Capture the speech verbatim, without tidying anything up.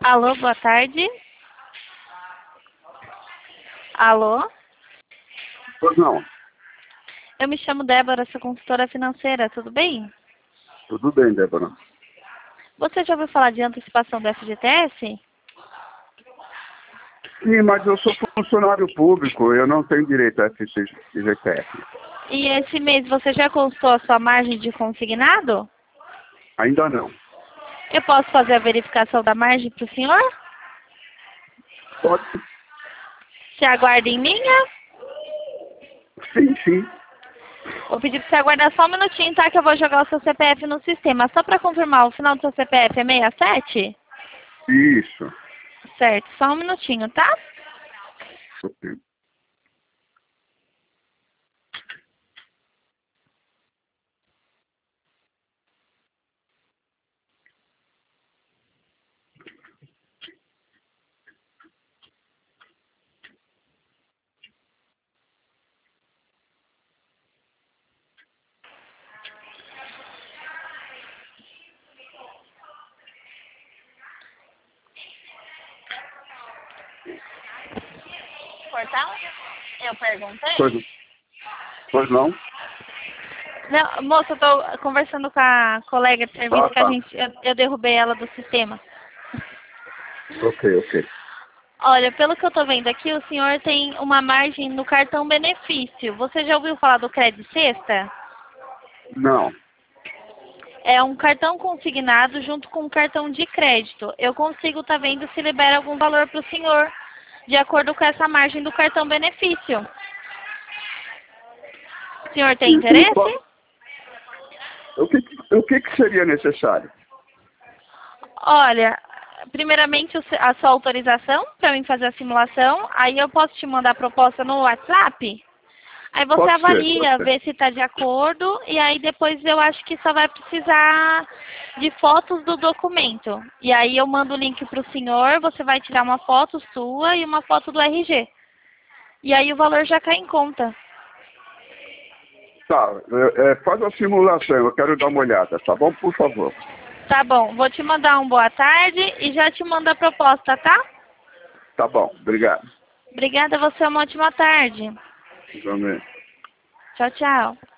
Alô, boa tarde. Alô? Pois não. Eu me chamo Débora, sou consultora financeira, tudo bem? Tudo bem, Débora. Você já ouviu falar de antecipação do F G T S? Sim, mas eu sou funcionário público, eu não tenho direito a F G T S. E esse mês você já consultou a sua margem de consignado? Ainda não. Eu posso fazer a verificação da margem para o senhor? Pode? Se aguarda em linha? Sim, sim. Vou pedir para você aguardar só um minutinho, tá? Que eu vou jogar o seu C P F no sistema. Só para confirmar, o final do seu C P F é sessenta e sete? Isso. Certo, só um minutinho, tá? Ok. Portal? Eu perguntei. Pois, pois não? Não, moça, eu tô conversando com a colega de serviço Ah, que a tá. gente, eu, eu derrubei ela do sistema. Ok, ok. Olha, pelo que eu tô vendo aqui, o senhor tem uma margem no cartão benefício. Você já ouviu falar do Crédito Sexta? Não. É um cartão consignado junto com um cartão de crédito. Eu consigo estar vendo se libera algum valor para o senhor, de acordo com essa margem do cartão benefício. O senhor tem Sim, sim, interesse? pode. O que, o que, que seria necessário? Olha, primeiramente o se- a sua autorização para mim fazer a simulação. Aí eu posso te mandar a proposta no WhatsApp. Aí você Pode ser, pode avalia, ser. vê se está de acordo. E aí depois eu acho que só vai precisar de fotos do documento. E aí eu mando o link para o senhor, você vai tirar uma foto sua e uma foto do R G. E aí o valor já cai em conta. Tá, é, é, faz a simulação, eu quero dar uma olhada, tá bom? Por favor. Tá bom, vou te mandar um boa tarde e já te mando a proposta, tá? Tá bom, obrigado. Obrigada, você, uma ótima tarde. Também. Tchau, tchau.